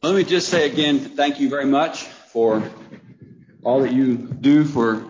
Let me just say again, thank you very much for all that you do for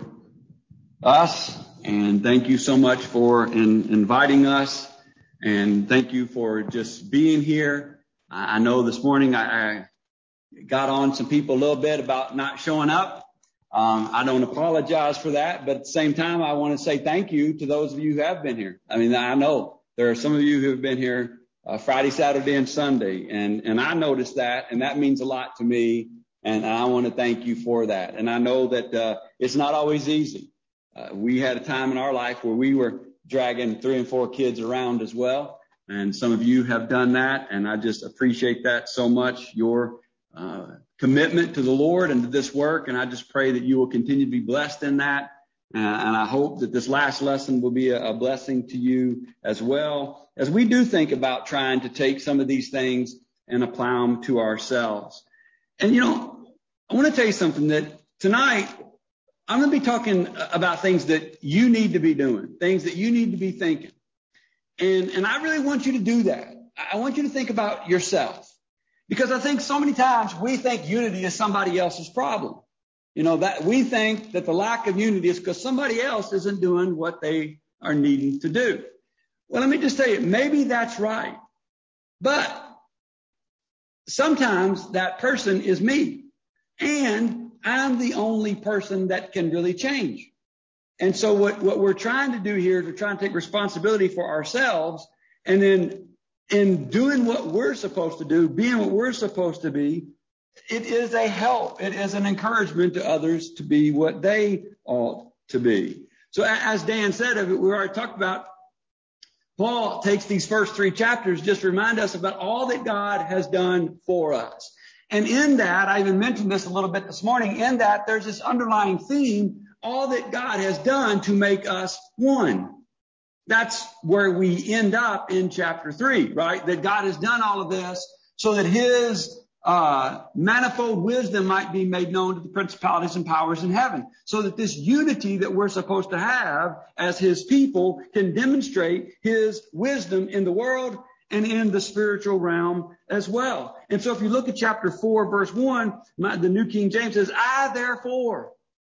us. And thank you so much for inviting us. And thank you for just being here. I know this morning I got on some people a little bit about not showing up. I don't apologize for that, but at the same time, I want to say thank you to those of you who have been here. I mean, I know there are some of you who have been here Friday, Saturday, and Sunday, and I noticed that, and that means a lot to me, and I want to thank you for that. And I know that it's not always easy. We had a time in our life where we were dragging 3 and 4 kids around as well, and some of you have done that, and I just appreciate that so much, your commitment to the Lord and to this work, and I just pray that you will continue to be blessed in that. And I hope that this last lesson will be a blessing to you as well, as we do think about trying to take some of these things and apply them to ourselves. And, I want to tell you something, that tonight I'm going to be talking about things that you need to be doing, things that you need to be thinking. And I really want you to do that. I want you to think about yourself, because I think so many times we think unity is somebody else's problem. That we think that the lack of unity is because somebody else isn't doing what they are needing to do. Well, let me just tell you, maybe that's right. But sometimes that person is me, and I'm the only person that can really change. And so what we're trying to do here is we're trying to take responsibility for ourselves, and then in doing what we're supposed to do, being what we're supposed to be, it is a help. It is an encouragement to others to be what they ought to be. So as Dan said, we already talked about, Paul takes these first 3 chapters just to remind us about all that God has done for us. And in that, I even mentioned this a little bit this morning, in that there's this underlying theme, all that God has done to make us one. That's where we end up in chapter 3, right? That God has done all of this so that his manifold wisdom might be made known to the principalities and powers in heaven, so that this unity that we're supposed to have as his people can demonstrate his wisdom in the world and in the spiritual realm as well. And so if you look at chapter 4, verse 1, the New King James says, I therefore,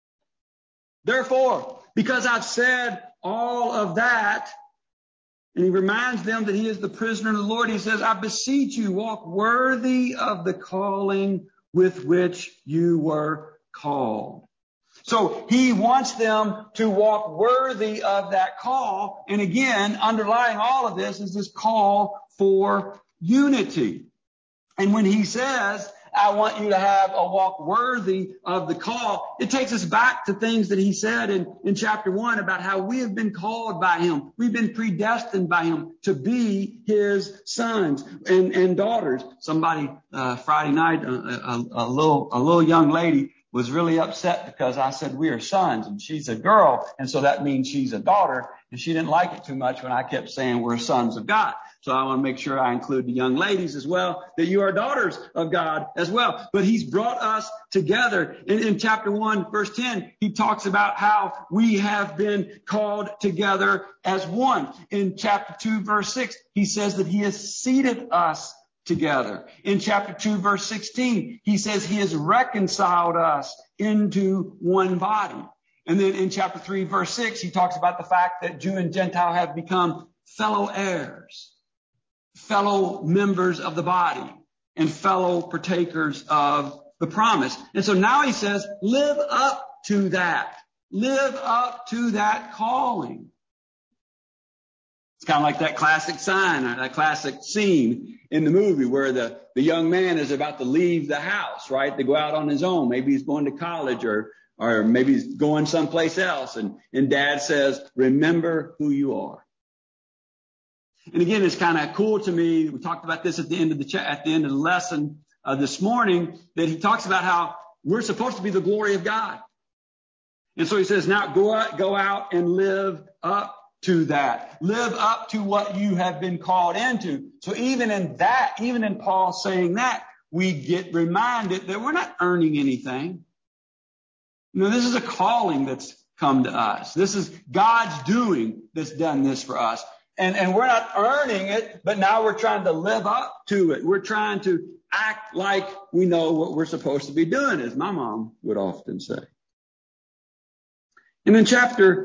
because I've said all of that. And he reminds them that he is the prisoner of the Lord. He says, I beseech you, walk worthy of the calling with which you were called. So he wants them to walk worthy of that call. And again, underlying all of this is this call for unity. And when he says, I want you to have a walk worthy of the call, it takes us back to things that he said in chapter 1 about how we have been called by him. We've been predestined by him to be his sons and daughters. Somebody, Friday night, a little young lady was really upset because I said we are sons, and she's a girl, and so that means she's a daughter, and she didn't like it too much when I kept saying we're sons of God. So I want to make sure I include the young ladies as well, that you are daughters of God as well. But he's brought us together. In chapter 1, verse 10, he talks about how we have been called together as one. In chapter 2, verse 6, he says that he has seated us together. In chapter 2, verse 16, he says he has reconciled us into one body. And then in chapter 3, verse 6, he talks about the fact that Jew and Gentile have become fellow heirs, fellow members of the body, and fellow partakers of the promise. And so now he says, live up to that. Live up to that calling. It's kind of like that classic sign, or that classic scene in the movie where the young man is about to leave the house, right? To go out on his own. Maybe he's going to college or maybe he's going someplace else. And dad says, remember who you are. And again, it's kind of cool to me. We talked about this at the end of the lesson this morning, that he talks about how we're supposed to be the glory of God. And so he says, now go out and live up to that. Live up to what you have been called into. So even in that, even in Paul saying that, we get reminded that we're not earning anything. This is a calling that's come to us. This is God's doing that's done this for us. And we're not earning it, but now we're trying to live up to it. We're trying to act like we know what we're supposed to be doing, as my mom would often say. And in chapter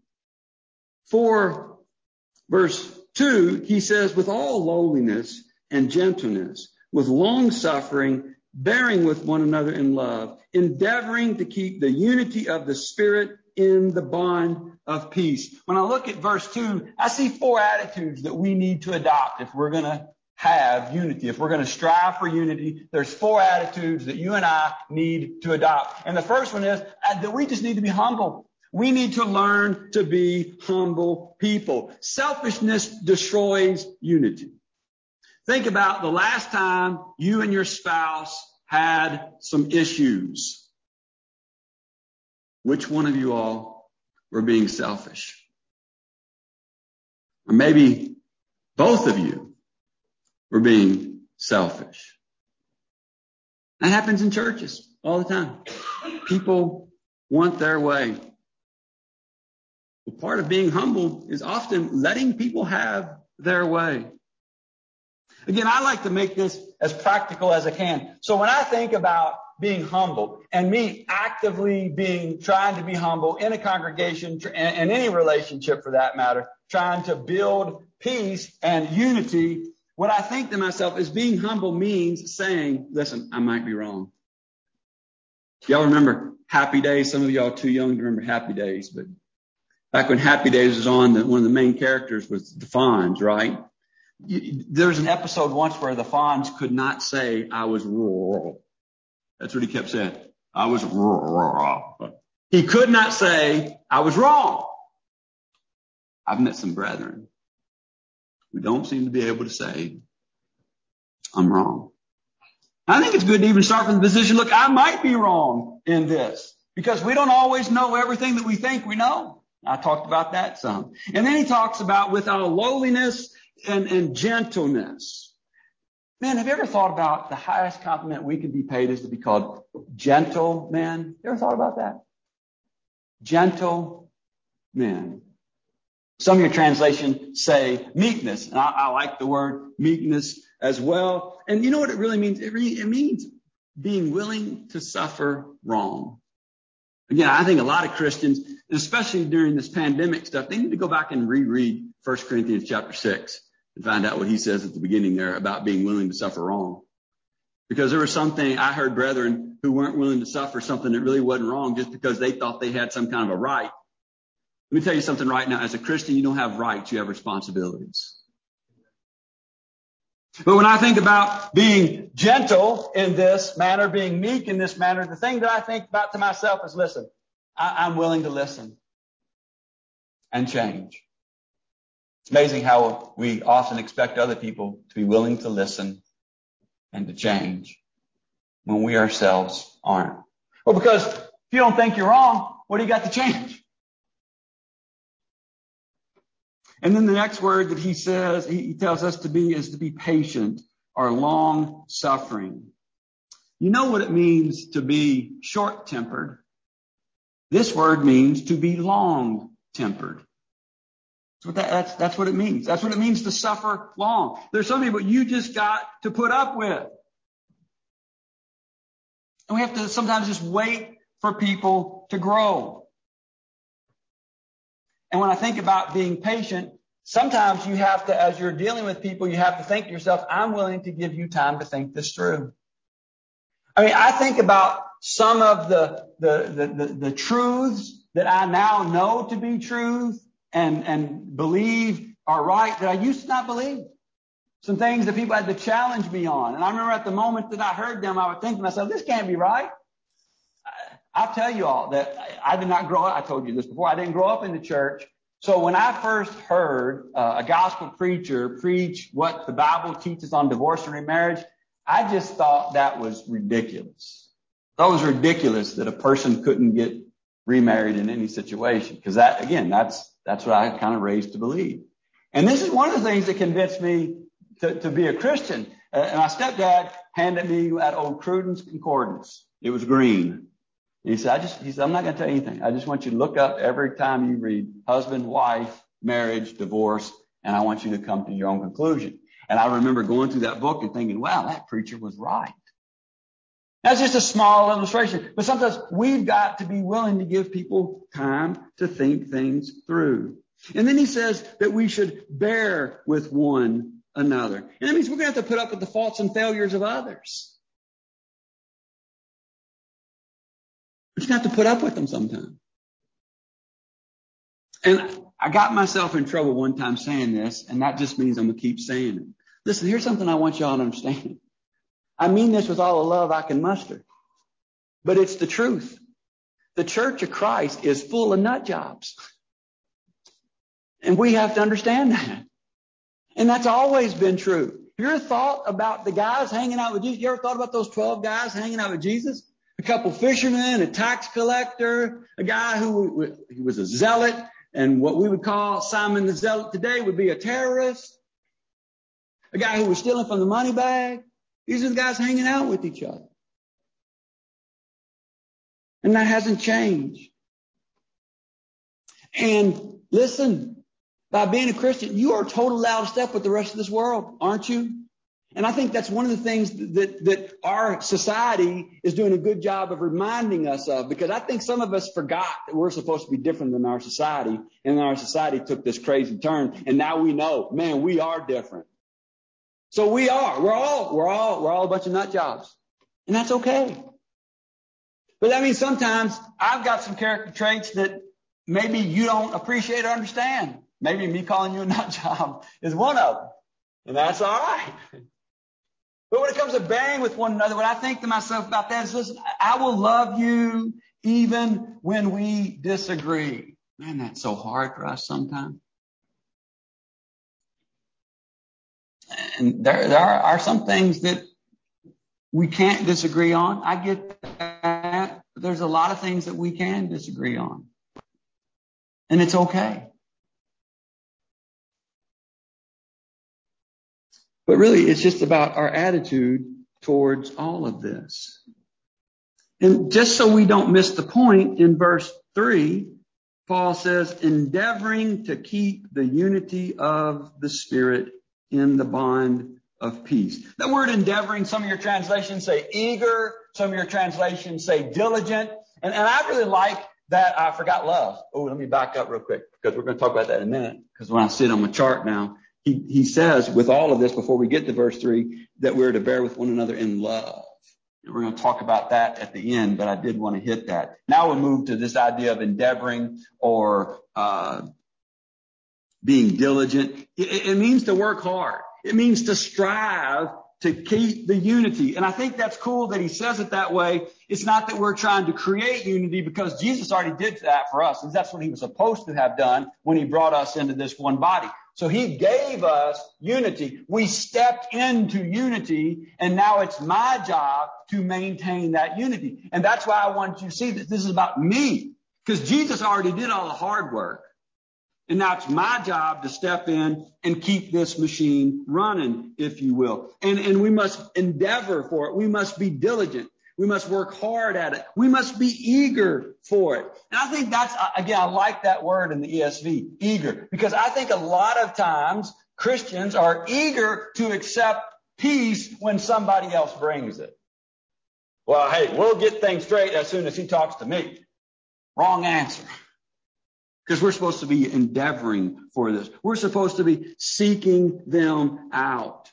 4, verse 2, he says, with all lowliness and gentleness, with long suffering, bearing with one another in love, endeavoring to keep the unity of the Spirit in the bond of peace. When I look at verse 2, I see 4 attitudes that we need to adopt if we're going to have unity. If we're going to strive for unity, there's 4 attitudes that you and I need to adopt. And the first one is that we just need to be humble. We need to learn to be humble people. Selfishness destroys unity. Think about the last time you and your spouse had some issues. Which one of you all were being selfish? Or maybe both of you were being selfish. That happens in churches all the time. People want their way. Part of being humble is often letting people have their way. Again, I like to make this as practical as I can. So when I think about being humble and me actively trying to be humble in a congregation and any relationship for that matter, trying to build peace and unity, what I think to myself is being humble means saying, listen, I might be wrong. Y'all remember Happy Days? Some of y'all are too young to remember Happy Days, but back when Happy Days was on, one of the main characters was the Fonz, right? There was an episode once where the Fonz could not say, I was rural. That's what he kept saying. I was rural. He could not say, I was wrong. I've met some brethren who don't seem to be able to say, I'm wrong. I think it's good to even start from the position, look, I might be wrong in this, because we don't always know everything that we think we know. I talked about that some. And then he talks about with our lowliness and gentleness. Man, have you ever thought about the highest compliment we could be paid is to be called gentle man? You ever thought about that? Gentle man. Some of your translations say meekness, and I like the word meekness as well. And you know what it really means? It means being willing to suffer wrong. Again, I think a lot of Christians, especially during this pandemic stuff, they need to go back and reread 1 Corinthians chapter 6 and find out what he says at the beginning there about being willing to suffer wrong. Because there was something, I heard brethren who weren't willing to suffer something that really wasn't wrong just because they thought they had some kind of a right. Let me tell you something right now. As a Christian, you don't have rights, you have responsibilities. But when I think about being gentle in this manner, being meek in this manner, the thing that I think about to myself is, listen, I'm willing to listen and change. It's amazing how we often expect other people to be willing to listen and to change when we ourselves aren't. Well, because if you don't think you're wrong, what do you got to change? And then the next word that he says, he tells us to be, is to be patient or long suffering. You know what it means to be short-tempered? This word means to be long-tempered. That's what it means. That's what it means to suffer long. There's some people you just got to put up with. And we have to sometimes just wait for people to grow. And when I think about being patient, sometimes you have to, as you're dealing with people, you have to think to yourself, I'm willing to give you time to think this through. I mean, I think about some of the truths that I now know to be truth and believe are right that I used to not believe. Some things that people had to challenge me on. And I remember at the moment that I heard them, I would think to myself, this can't be right. I'll tell you all that I did not grow up. I told you this before. I didn't grow up in the church. So when I first heard a gospel preacher preach what the Bible teaches on divorce and remarriage, I just thought that was ridiculous. That was ridiculous that a person couldn't get remarried in any situation. Because that, again, that's what I kind of raised to believe. And this is one of the things that convinced me to be a Christian. And my stepdad handed me that old Cruden's Concordance. It was green. And he said, I'm not going to tell you anything. I just want you to look up every time you read husband, wife, marriage, divorce, And I want you to come to your own conclusion. And I remember going through that book and thinking, wow, that preacher was right. That's just a small illustration. But sometimes we've got to be willing to give people time to think things through. And then he says that we should bear with one another. And that means we're going to have to put up with the faults and failures of others. We're just going to have to put up with them sometimes. And I got myself in trouble one time saying this, and that just means I'm going to keep saying it. Listen, here's something I want y'all to understand. I mean this with all the love I can muster. But it's the truth. The Church of Christ is full of nut jobs. And we have to understand that. And that's always been true. You ever thought about the guys hanging out with Jesus? You ever thought about those 12 guys hanging out with Jesus? A couple fishermen, a tax collector, a guy who was a zealot, and what we would call Simon the Zealot today would be a terrorist. A guy who was stealing from the money bag. These are the guys hanging out with each other. And that hasn't changed. And listen, by being a Christian, you are totally out of step with the rest of this world, aren't you? And I think that's one of the things that our society is doing a good job of reminding us of, because I think some of us forgot that we're supposed to be different than our society. And our society took this crazy turn. And now we know, man, we are different. So we are. We're all a bunch of nut jobs. And that's okay. But that means sometimes I've got some character traits that maybe you don't appreciate or understand. Maybe me calling you a nut job is one of them. And that's all right. But when it comes to bearing with one another, what I think to myself about that is, listen, I will love you even when we disagree. Man, that's so hard for us sometimes. And there are some things that we can't disagree on. I get that. But there's a lot of things that we can disagree on. And it's okay. But really, it's just about our attitude towards all of this. And just so we don't miss the point, in verse 3, Paul says, endeavoring to keep the unity of the Spirit in the bond of peace. That word endeavoring, some of your translations say eager, some of your translations say diligent. And I really like that. I forgot love. Oh, let me back up real quick, because we're going to talk about that in a minute. Because when I sit on my chart now, he says with all of this, before we get to verse 3, that we're to bear with one another in love. And we're going to talk about that at the end, but I did want to hit that. Now we'll move to this idea of endeavoring or being diligent. It means to work hard. It means to strive to keep the unity. And I think that's cool that he says it that way. It's not that we're trying to create unity, because Jesus already did that for us. And that's what he was supposed to have done when he brought us into this one body. So he gave us unity. We stepped into unity, and now it's my job to maintain that unity. And that's why I want you to see that this is about me, because Jesus already did all the hard work. And now it's my job to step in and keep this machine running, if you will. And we must endeavor for it. We must be diligent. We must work hard at it. We must be eager for it. And I think that's, again, I like that word in the ESV, eager, because I think a lot of times Christians are eager to accept peace when somebody else brings it. Well, hey, we'll get things straight as soon as he talks to me. Wrong answer. Because we're supposed to be endeavoring for this. We're supposed to be seeking them out.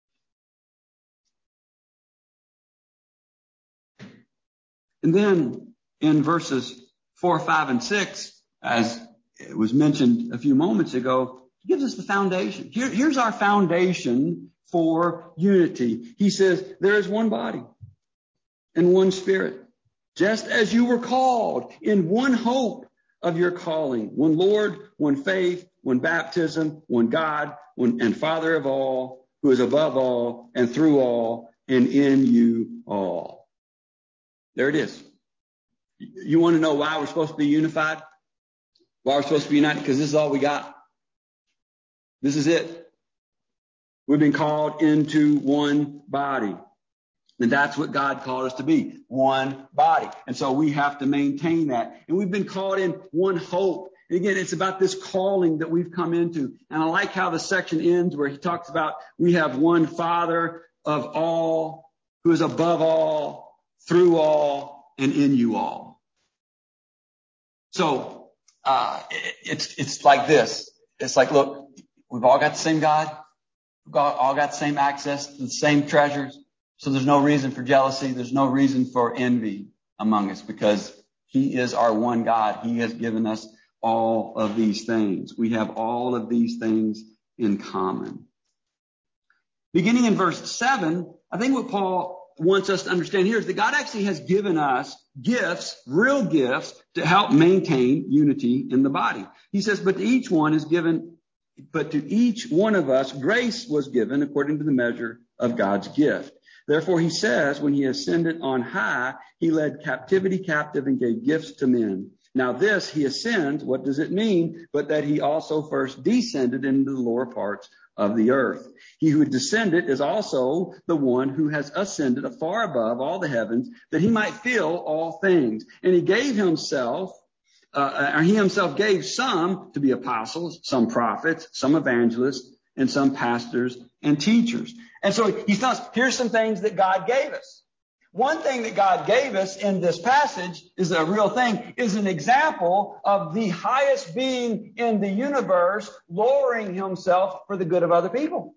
And then in verses 4, 5, and 6, as it was mentioned a few moments ago, he gives us the foundation. Here's our foundation for unity. He says, there is one body and one Spirit, just as you were called in one hope of your calling, one Lord, one faith, one baptism, one God, one and Father of all, who is above all and through all and in you all. There it is. You want to know why we're supposed to be unified? Why we're supposed to be united? Because this is all we got. This is it. We've been called into one body. And that's what God called us to be, one body. And so we have to maintain that. And we've been called in one hope. And again, it's about this calling that we've come into. And I like how the section ends where he talks about we have one Father of all, who is above all, through all, and in you all. So it's like this. It's like, look, we've all got the same God. We've all got the same access to the same treasures. So there's no reason for jealousy. There's no reason for envy among us because he is our one God. He has given us all of these things. We have all of these things in common. Beginning in verse 7, I think what Paul wants us to understand here is that God actually has given us gifts, real gifts, to help maintain unity in the body. He says, but to each one of us, grace was given according to the measure of God's gift. Therefore, he says, when he ascended on high, he led captivity captive and gave gifts to men. Now this, he ascends, what does it mean? But that he also first descended into the lower parts of the earth. He who descended is also the one who has ascended afar above all the heavens, that he might fill all things. And he himself gave some to be apostles, some prophets, some evangelists, and some pastors and teachers. And so he tells us, here's some things that God gave us. One thing that God gave us in this passage is a real thing, is an example of the highest being in the universe lowering himself for the good of other people.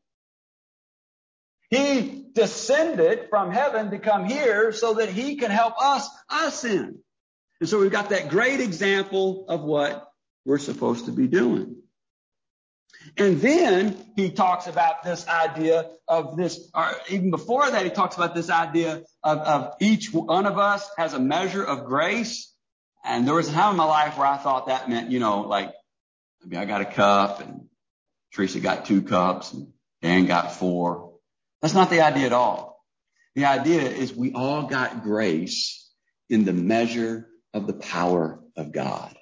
He descended from heaven to come here so that he can help us ascend. And so we've got that great example of what we're supposed to be doing. And then he talks about this idea of this, or even before that, he talks about this idea of each one of us has a measure of grace. And there was a time in my life where I thought that meant, like maybe I got a cup and Teresa got 2 cups and Dan got 4. That's not the idea at all. The idea is we all got grace in the measure of the power of God.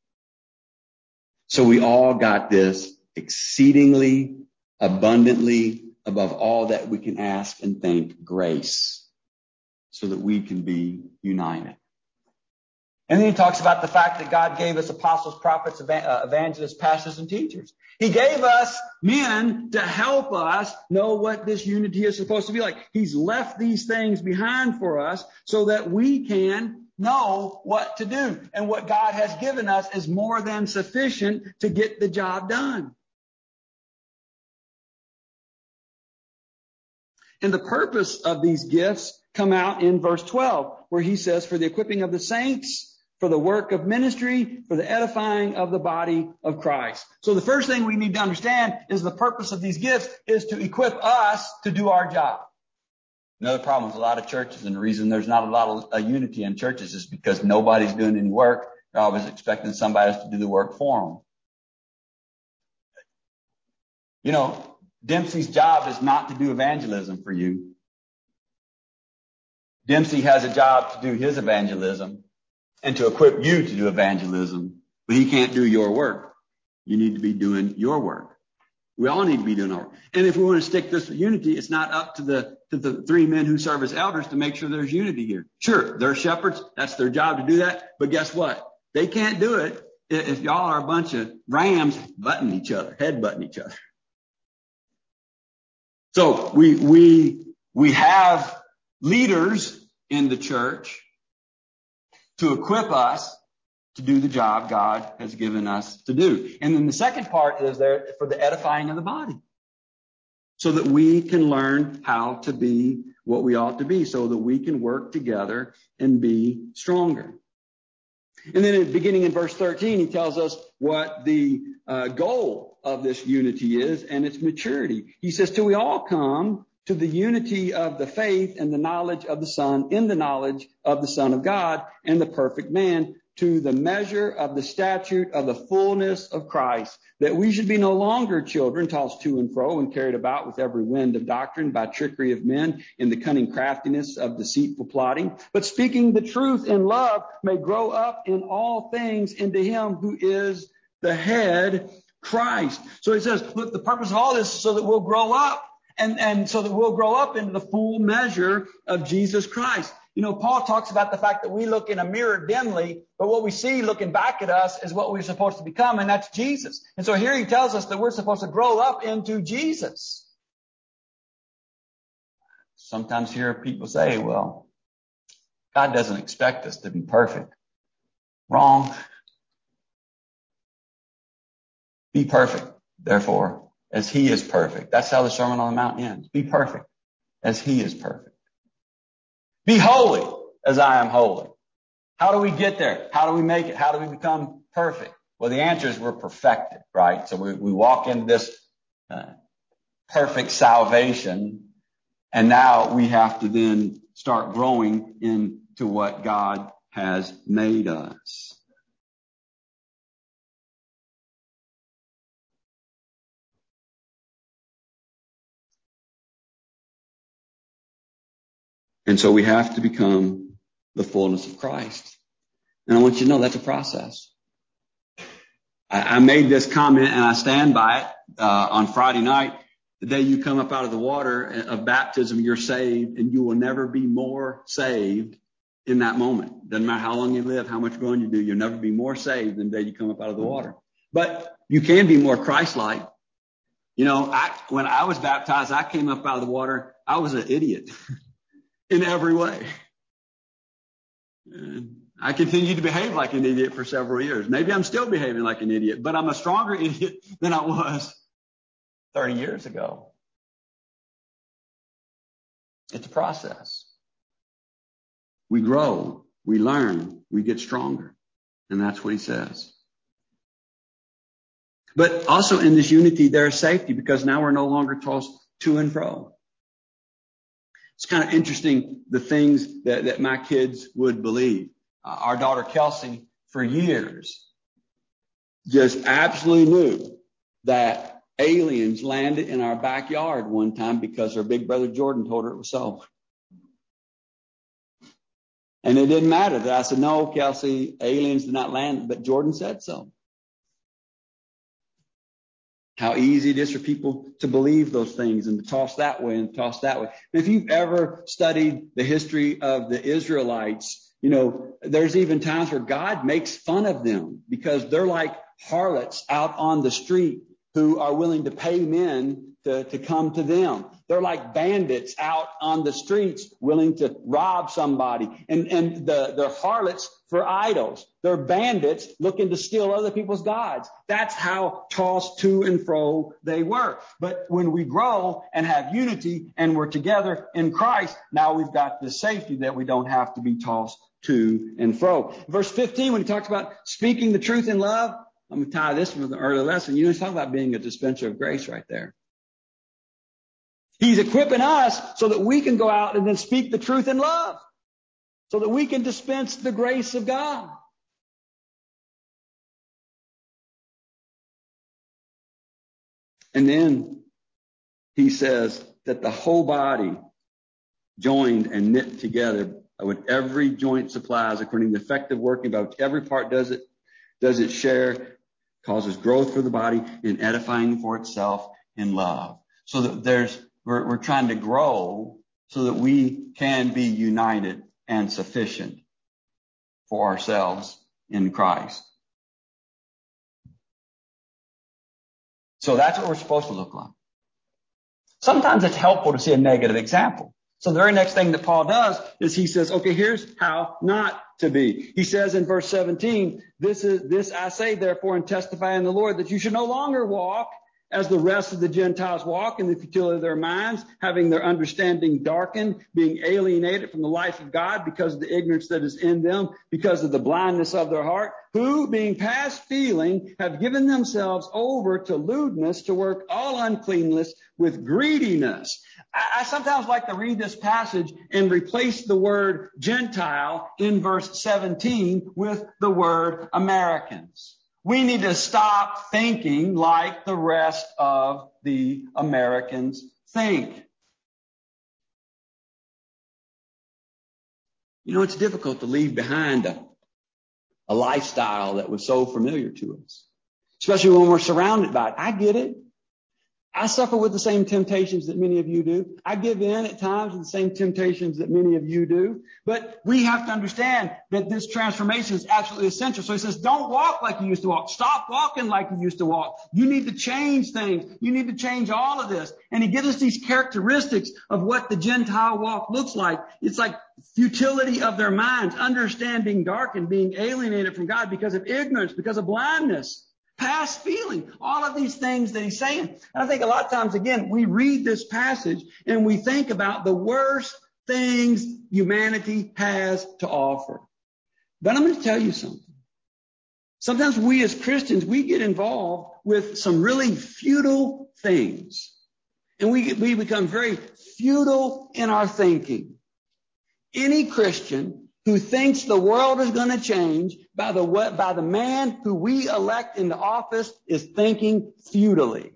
So we all got this exceedingly, abundantly, above all that we can ask and think, grace, so that we can be united. And then he talks about the fact that God gave us apostles, prophets, evangelists, pastors, and teachers. He gave us men to help us know what this unity is supposed to be like. He's left these things behind for us so that we can know what to do. And what God has given us is more than sufficient to get the job done. And the purpose of these gifts come out in verse 12, where he says, for the equipping of the saints, for the work of ministry, for the edifying of the body of Christ. So the first thing we need to understand is the purpose of these gifts is to equip us to do our job. Another problem with a lot of churches, and the reason there's not a lot of unity in churches is because nobody's doing any work. They're always expecting somebody else to do the work for them. Dempsey's job is not to do evangelism for you. Dempsey has a job to do his evangelism and to equip you to do evangelism, but he can't do your work. You need to be doing your work. We all need to be doing our work. And if we want to stick this with unity, it's not up to the 3 men who serve as elders to make sure there's unity here. Sure, they're shepherds. That's their job to do that. But guess what? They can't do it if y'all are a bunch of rams headbutting each other. So we have leaders in the church to equip us to do the job God has given us to do. And then the second part is there for the edifying of the body, so that we can learn how to be what we ought to be, so that we can work together and be stronger. And then beginning in verse 13, he tells us what the goal of this unity is, and its maturity. He says, till we all come to the unity of the faith and the knowledge of the Son, in the knowledge of the Son of God and the perfect man, to the measure of the statute of the fullness of Christ, that we should be no longer children, tossed to and fro and carried about with every wind of doctrine by trickery of men in the cunning craftiness of deceitful plotting, but speaking the truth in love may grow up in all things into him who is the head, Christ. So he says, look, the purpose of all this is so that we'll grow up and so that we'll grow up into the full measure of Jesus Christ. Paul talks about the fact that we look in a mirror dimly, but what we see looking back at us is what we're supposed to become, and that's Jesus. And so here he tells us that we're supposed to grow up into Jesus. Sometimes hear people say, well, God doesn't expect us to be perfect. Wrong. Be perfect, therefore, as he is perfect. That's how the Sermon on the Mount ends. Be perfect as he is perfect. Be holy as I am holy. How do we get there? How do we make it? How do we become perfect? Well, the answer is we're perfected, right? So we walk into this perfect salvation, and now we have to then start growing into what God has made us. And so we have to become the fullness of Christ. And I want you to know that's a process. I made this comment and I stand by it on Friday night. The day you come up out of the water of baptism, you're saved, and you will never be more saved in that moment. Doesn't matter how long you live, how much growing you do, you'll never be more saved than the day you come up out of the water. But you can be more Christ-like. When I was baptized, I came up out of the water. I was an idiot in every way. And I continued to behave like an idiot for several years. Maybe I'm still behaving like an idiot, but I'm a stronger idiot than I was 30 years ago. It's a process. We grow, we learn, we get stronger. And that's what he says. But also in this unity, there is safety, because now we're no longer tossed to and fro. It's kind of interesting, the things that my kids would believe. Our daughter Kelsey, for years, just absolutely knew that aliens landed in our backyard one time because her big brother Jordan told her it was so. And it didn't matter that I said, no, Kelsey, aliens did not land, but Jordan said so. How easy it is for people to believe those things and to toss that way and toss that way. And if you've ever studied the history of the Israelites, there's even times where God makes fun of them because they're like harlots out on the street who are willing to pay men to come to them. They're like bandits out on the streets willing to rob somebody. And they're harlots for idols. They're bandits looking to steal other people's gods. That's how tossed to and fro they were. But when we grow and have unity and we're together in Christ, now we've got this safety that we don't have to be tossed to and fro. Verse 15, when he talks about speaking the truth in love, I'm going to tie this with an early lesson. He's talking about being a dispenser of grace right there. He's equipping us so that we can go out and then speak the truth in love, so that we can dispense the grace of God. And then he says that the whole body, joined and knit together, with every joint supplies according to the effective working by which every part does it share, causes growth for the body and edifying for itself in love. So that we're trying to grow so that we can be united and sufficient for ourselves in Christ. So that's what we're supposed to look like. Sometimes it's helpful to see a negative example. So the very next thing that Paul does is he says, okay, here's how not to be. He says in verse 17, this I say therefore and testify in the Lord, that you should no longer walk as the rest of the Gentiles walk in the futility of their minds, having their understanding darkened, being alienated from the life of God because of the ignorance that is in them, because of the blindness of their heart, who, being past feeling, have given themselves over to lewdness, to work all uncleanness with greediness. I sometimes like to read this passage and replace the word Gentile in verse 17 with the word Americans. We need to stop thinking like the rest of the Americans think. It's difficult to leave behind a lifestyle that was so familiar to us, especially when we're surrounded by it. I get it. I suffer with the same temptations that many of you do. I give in at times to the same temptations that many of you do. But we have to understand that this transformation is absolutely essential. So he says, don't walk like you used to walk. Stop walking like you used to walk. You need to change things. You need to change all of this. And he gives us these characteristics of what the Gentile walk looks like. It's like futility of their minds, understanding darkened, being alienated from God because of ignorance, because of blindness. Past feeling, all of these things that he's saying. And I think a lot of times, again, we read this passage and we think about the worst things humanity has to offer. But I'm going to tell you something. Sometimes we as Christians, we get involved with some really futile things. And we become very futile in our thinking. Any Christian who thinks the world is going to change by the man who we elect into office is thinking futilely.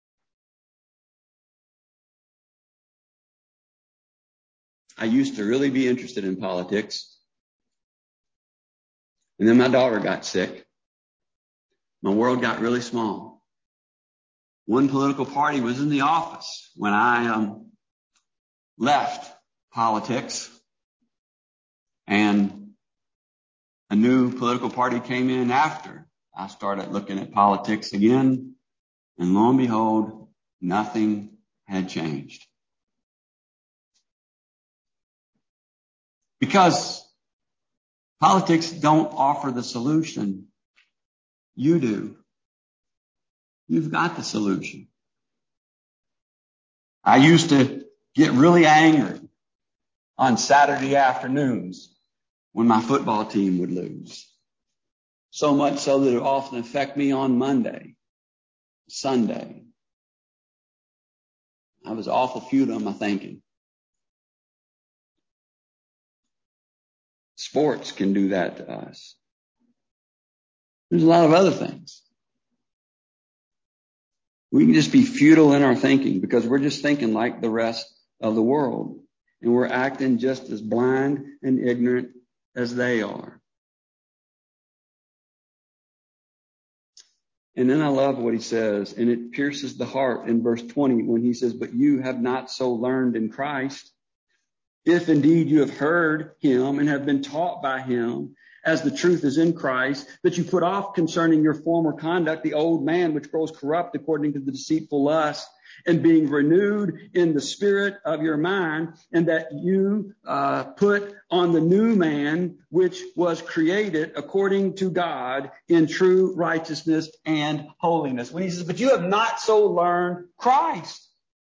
I used to really be interested in politics. And then my daughter got sick. My world got really small. One political party was in the office when I left politics. And a new political party came in after. I started looking at politics again, and lo and behold, nothing had changed. Because politics don't offer the solution. You do. You've got the solution. I used to get really angry on Saturday afternoons when my football team would lose. So much so that it would often affect me on Monday, Sunday. I was awful futile in my thinking. Sports can do that to us. There's a lot of other things. We can just be futile in our thinking because we're just thinking like the rest of the world. And we're acting just as blind and ignorant as they are. And then I love what he says, and it pierces the heart in verse 20 when he says, but you have not so learned in Christ, if indeed you have heard him and have been taught by him, as the truth is in Christ, that you put off concerning your former conduct the old man which grows corrupt according to the deceitful lust, and being renewed in the spirit of your mind, and that you put on the new man which was created according to God in true righteousness and holiness. When he says, but you have not so learned Christ.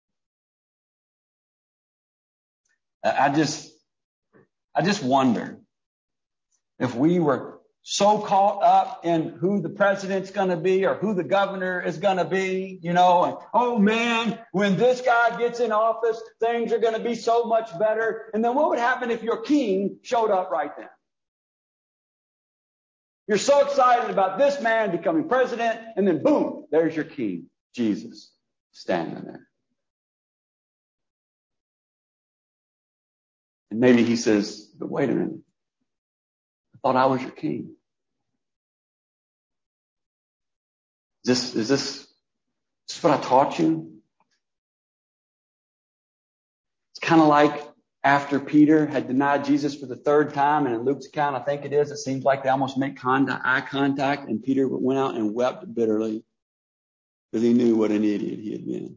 I just wonder if we were so caught up in who the president's going to be or who the governor is going to be, and, oh man, when this guy gets in office, things are going to be so much better. And then what would happen if your king showed up right then? You're so excited about this man becoming president, and then boom, there's your king, Jesus, standing there. And maybe he says, but wait a minute. I thought I was your king. Is this what I taught you? It's kind of like after Peter had denied Jesus for the third time, and in Luke's account, I think it seems like they almost make eye contact, and Peter went out and wept bitterly because he knew what an idiot he had been.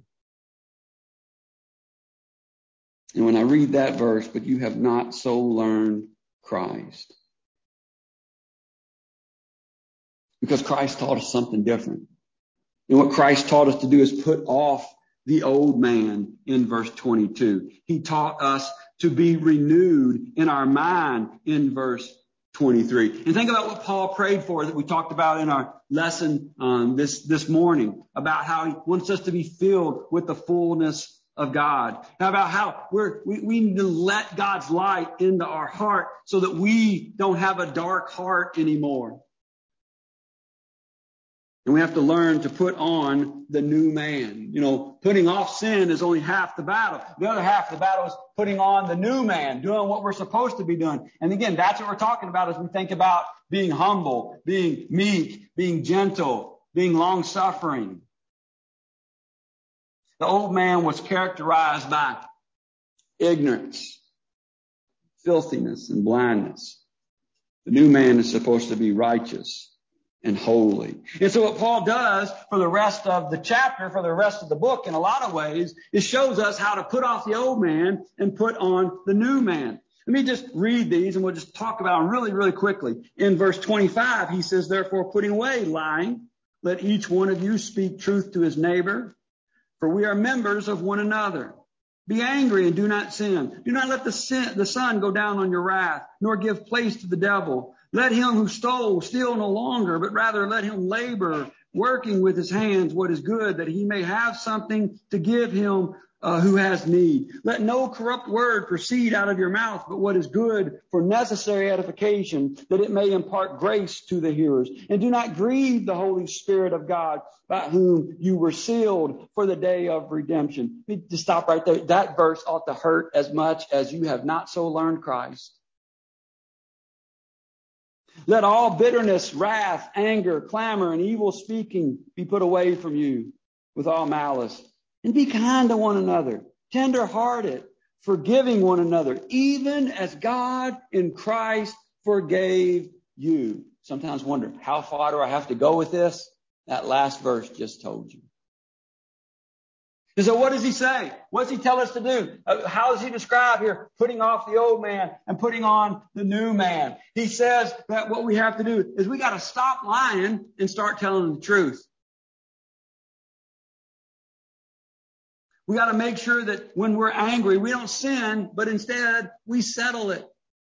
And when I read that verse, but you have not so learned Christ. Because Christ taught us something different. And what Christ taught us to do is put off the old man in verse 22. He taught us to be renewed in our mind in verse 23. And think about what Paul prayed for that we talked about in our lesson this morning, about how he wants us to be filled with the fullness of God. How about how we need to let God's light into our heart so that we don't have a dark heart anymore. And we have to learn to put on the new man. Putting off sin is only half the battle. The other half of the battle is putting on the new man, doing what we're supposed to be doing. And again, that's what we're talking about as we think about being humble, being meek, being gentle, being long-suffering. The old man was characterized by ignorance, filthiness, and blindness. The new man is supposed to be righteous and holy. And so what Paul does for the rest of the chapter, for the rest of the book, in a lot of ways, it shows us how to put off the old man and put on the new man. Let me just read these and we'll just talk about them really, really quickly. In verse 25, he says, therefore, putting away lying, let each one of you speak truth to his neighbor, for we are members of one another. Be angry and do not sin. Do not let the sun go down on your wrath, nor give place to the devil. Let him who stole steal no longer, but rather let him labor, working with his hands what is good, that he may have something to give him who has need. Let no corrupt word proceed out of your mouth, but what is good for necessary edification, that it may impart grace to the hearers. And do not grieve the Holy Spirit of God, by whom you were sealed for the day of redemption. Let me just stop right there. That verse ought to hurt as much as you have not so learned Christ. Let all bitterness, wrath, anger, clamor, and evil speaking be put away from you with all malice. And be kind to one another, tender-hearted, forgiving one another, even as God in Christ forgave you. Sometimes wonder, how far do I have to go with this? That last verse just told you. And so what does he say? What does he tell us to do? How does he describe here putting off the old man and putting on the new man? He says that what we have to do is we got to stop lying and start telling the truth. We got to make sure that when we're angry, we don't sin, but instead we settle it.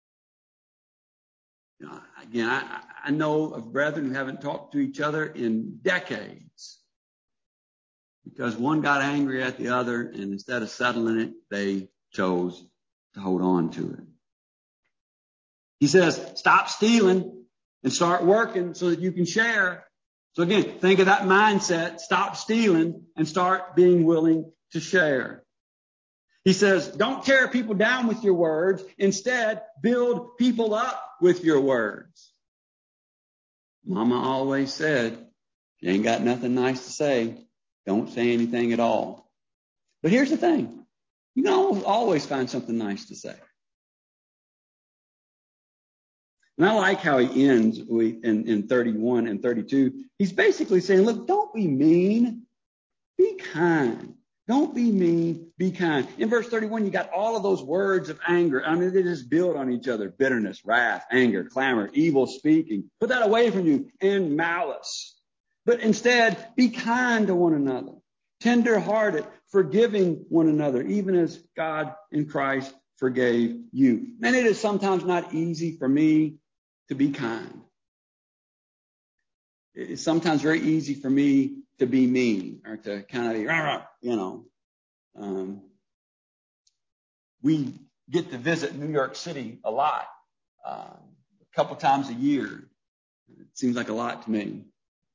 You know, again, I know of brethren who haven't talked to each other in decades because one got angry at the other, and instead of settling it, they chose to hold on to it. He says, stop stealing and start working so that you can share. So again, think of that mindset. Stop stealing and start being willing to share. He says, don't tear people down with your words. Instead, build people up with your words. Mama always said, if you ain't got nothing nice to say, don't say anything at all. But here's the thing. You can always find something nice to say. And I like how he ends in 31 and 32. He's basically saying, look, don't be mean. Be kind. Don't be mean, be kind. In verse 31, you got all of those words of anger. I mean, they just build on each other. Bitterness, wrath, anger, clamor, evil speaking. Put that away from you, and malice. But instead, be kind to one another. Tender-hearted, forgiving one another, even as God in Christ forgave you. And it is sometimes not easy for me to be kind. It's sometimes very easy for me to be mean or to kind of be, you know. We get to visit New York City a lot, a couple times a year. It seems like a lot to me.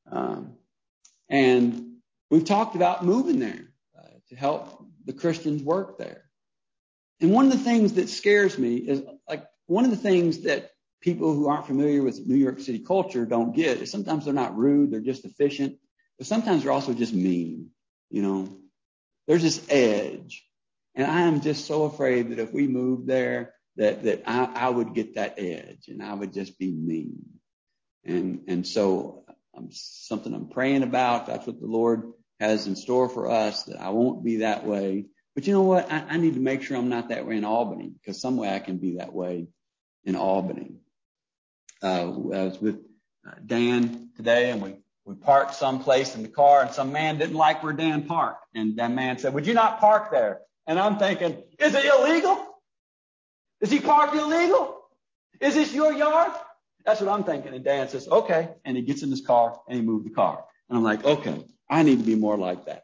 And we've talked about moving there to help the Christians work there. And one of the things that scares me is one of the things that people who aren't familiar with New York City culture don't get is sometimes they're not rude, they're just efficient, but sometimes they're also just mean, you know. There's this edge. And I am just so afraid that if we moved there, that I would get that edge and I would just be mean. And so something I'm praying about. That's what the Lord has in store for us, that I won't be that way. But you know what? I need to make sure I'm not that way in Albany, because some way I can be that way in Albany. I was with Dan today, and we parked someplace in the car, and some man didn't like where Dan parked. And that man said, would you not park there? And I'm thinking, is it illegal? Is he parked illegal? Is this your yard? That's what I'm thinking. And Dan says, okay. And he gets in his car and he moved the car. And I'm like, okay, I need to be more like that.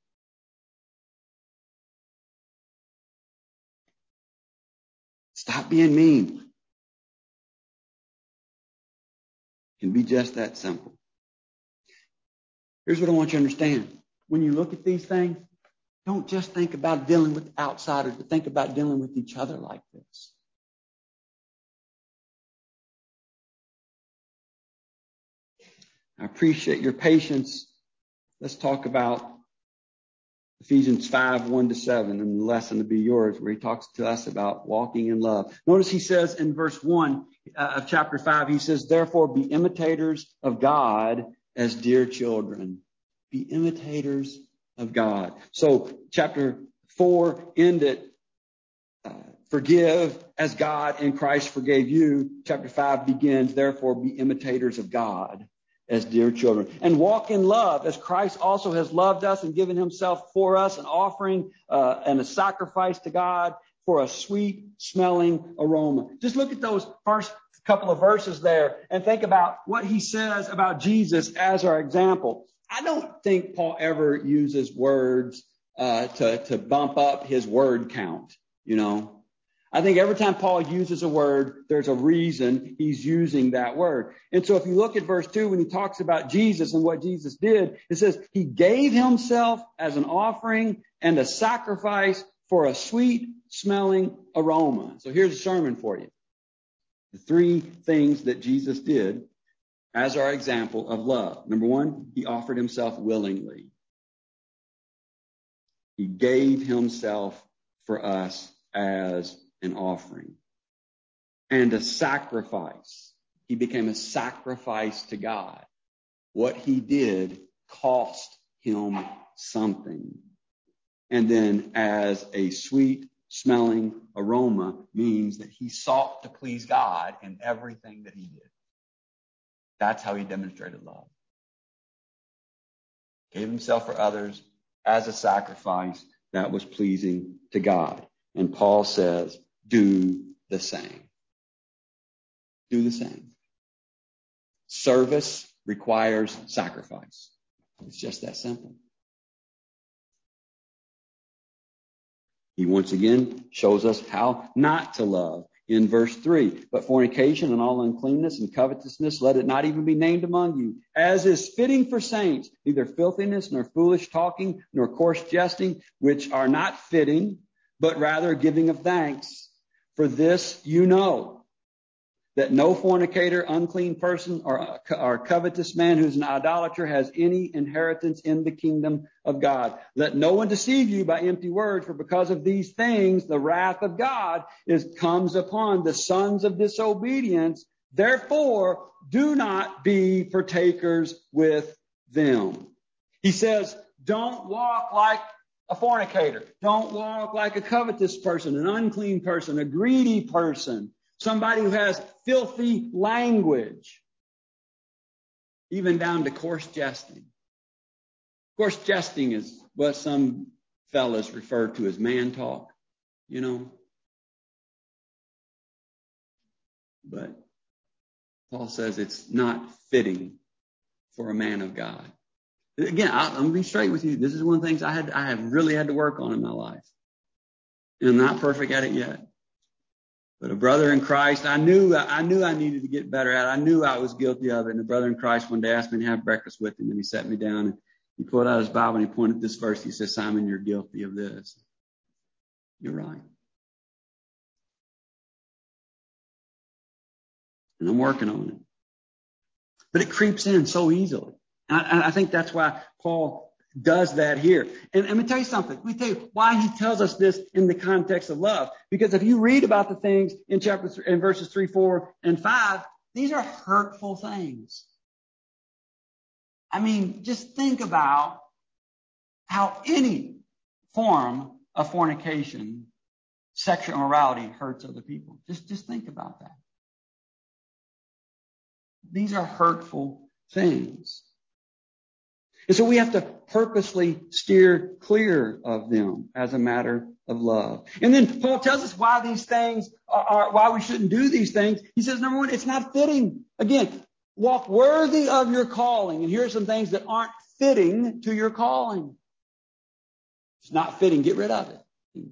Stop being mean. It can be just that simple. Here's what I want you to understand. When you look at these things, don't just think about dealing with outsiders, but think about dealing with each other like this. I appreciate your patience. Let's talk about Ephesians 5, 1-7, and the lesson to be yours, where he talks to us about walking in love. Notice he says in verse 1 of chapter 5, he says, therefore be imitators of God as dear children. Be imitators of God. So chapter 4 ended, forgive as God in Christ forgave you. Chapter 5 begins, therefore be imitators of God as dear children, and walk in love as Christ also has loved us and given himself for us, an offering and a sacrifice to God for a sweet smelling aroma. Just look at those first couple of verses there and think about what he says about Jesus as our example. I don't think Paul ever uses words to bump up his word count, you know. I think every time Paul uses a word, there's a reason he's using that word. And so if you look at verse 2, when he talks about Jesus and what Jesus did, it says he gave himself as an offering and a sacrifice for a sweet smelling aroma. So here's a sermon for you. The 3 things that Jesus did as our example of love. Number 1, he offered himself willingly. He gave himself for us as an offering and a sacrifice. He became a sacrifice to God. What he did cost him something. And then as a sweet smelling aroma means that he sought to please God in everything that he did. That's how he demonstrated love. Gave himself for others as a sacrifice that was pleasing to God. And Paul says, do the same. Do the same. Service requires sacrifice. It's just that simple. He once again shows us how not to love. In verse 3, but fornication and all uncleanness and covetousness, let it not even be named among you, as is fitting for saints, neither filthiness, nor foolish talking, nor coarse jesting, which are not fitting, but rather giving of thanks. For this you know, that no fornicator, unclean person, or covetous man who's an idolater has any inheritance in the kingdom of God. Let no one deceive you by empty words, for because of these things, the wrath of God comes upon the sons of disobedience. Therefore, do not be partakers with them. He says, don't walk like a fornicator. Don't walk like a covetous person, an unclean person, a greedy person. Somebody who has filthy language, even down to coarse jesting. Coarse jesting is what some fellas refer to as man talk, you know. But Paul says it's not fitting for a man of God. Again, I'm going to be straight with you. This is one of the things I have really had to work on in my life. And I'm not perfect at it yet. But a brother in Christ, I knew I needed to get better at it. I knew I was guilty of it. And a brother in Christ one day asked me to have breakfast with him, and he sat me down and he pulled out his Bible and he pointed this verse. He says, Simon, you're guilty of this. You're right. And I'm working on it. But it creeps in so easily. And I think that's why Paul does that here. And let me tell you something. Let me tell you why he tells us this in the context of love. Because if you read about the things in in verses 3, 4, and 5, these are hurtful things. I mean, just think about how any form of fornication, sexual immorality hurts other people. Just think about that. These are hurtful things. And so we have to purposely steer clear of them as a matter of love. And then Paul tells us why these things why we shouldn't do these things. He says, number 1, it's not fitting. Again, walk worthy of your calling. And here are some things that aren't fitting to your calling. It's not fitting. Get rid of it.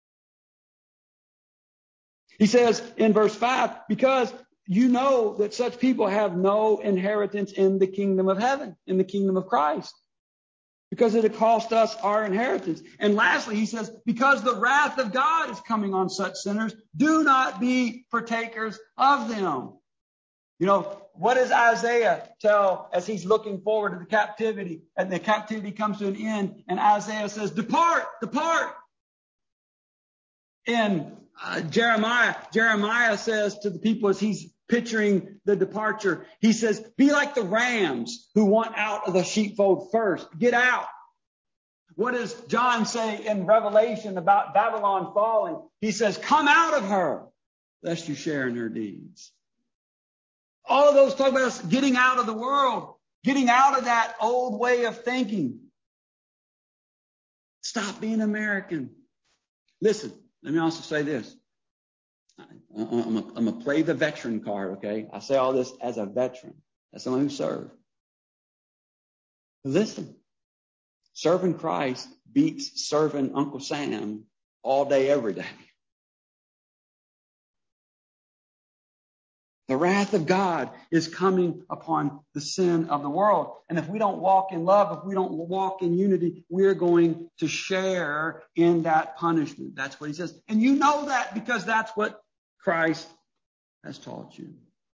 He says in verse 5, because you know that such people have no inheritance in the kingdom of heaven, in the kingdom of Christ, because it cost us our inheritance. And lastly, he says, because the wrath of God is coming on such sinners, do not be partakers of them. You know, what does Isaiah tell as he's looking forward to the captivity? And the captivity comes to an end, and Isaiah says, depart, depart. In Jeremiah says to the people as he's picturing the departure, he says, be like the rams who want out of the sheepfold first. Get out. What does John say in Revelation about Babylon falling? He says, come out of her, lest you share in her deeds. All of those talk about us getting out of the world, getting out of that old way of thinking. Stop being American. Listen, let me also say this. I'm going to play the veteran card, okay? I say all this as a veteran, as someone who served. Listen, serving Christ beats serving Uncle Sam all day, every day. The wrath of God is coming upon the sin of the world. And if we don't walk in love, if we don't walk in unity, we're going to share in that punishment. That's what he says. And you know that because that's what Christ has taught you.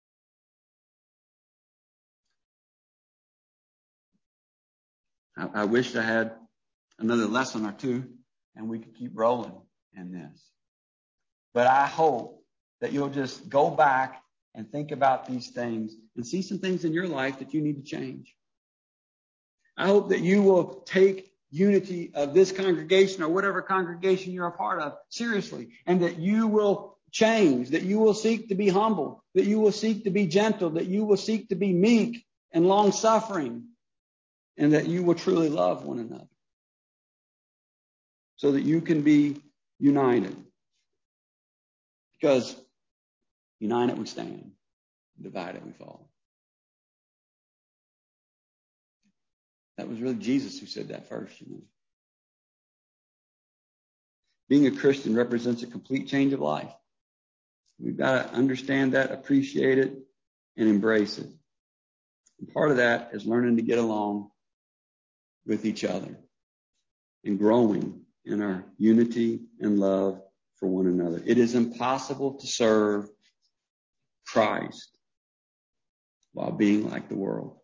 I wish I had another lesson or two and we could keep rolling in this. But I hope that you'll just go back and think about these things and see some things in your life that you need to change. I hope that you will take unity of this congregation or whatever congregation you're a part of seriously, and that you will change, that you will seek to be humble, that you will seek to be gentle, that you will seek to be meek and long-suffering, and that you will truly love one another so that you can be united. Because united we stand, divided we fall. That was really Jesus who said that first, you know. Being a Christian represents a complete change of life. We've got to understand that, appreciate it, and embrace it. And part of that is learning to get along with each other and growing in our unity and love for one another. It is impossible to serve Christ while being like the world.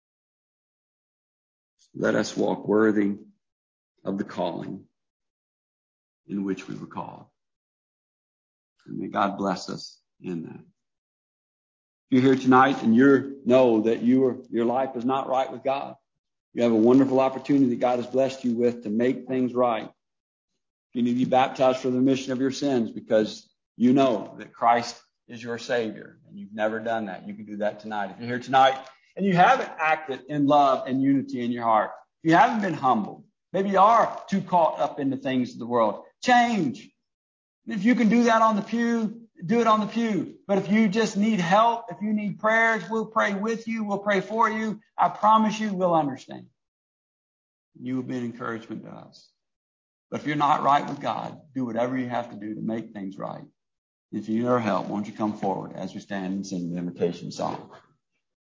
Let us walk worthy of the calling in which we were called. And may God bless us in that. If you're here tonight and you know that your life is not right with God, you have a wonderful opportunity that God has blessed you with to make things right. You need to be baptized for the remission of your sins because you know that Christ is your Savior, and you've never done that. You can do that tonight. If you're here tonight and you haven't acted in love and unity in your heart, you haven't been humble, maybe you are too caught up in the things of the world, change. If you can do that on the pew, do it on the pew. But if you just need help, if you need prayers, we'll pray with you, we'll pray for you. I promise you we'll understand. You will be an encouragement to us. But if you're not right with God, do whatever you have to do to make things right. If you need our help, won't you come forward as we stand and sing the invitation song?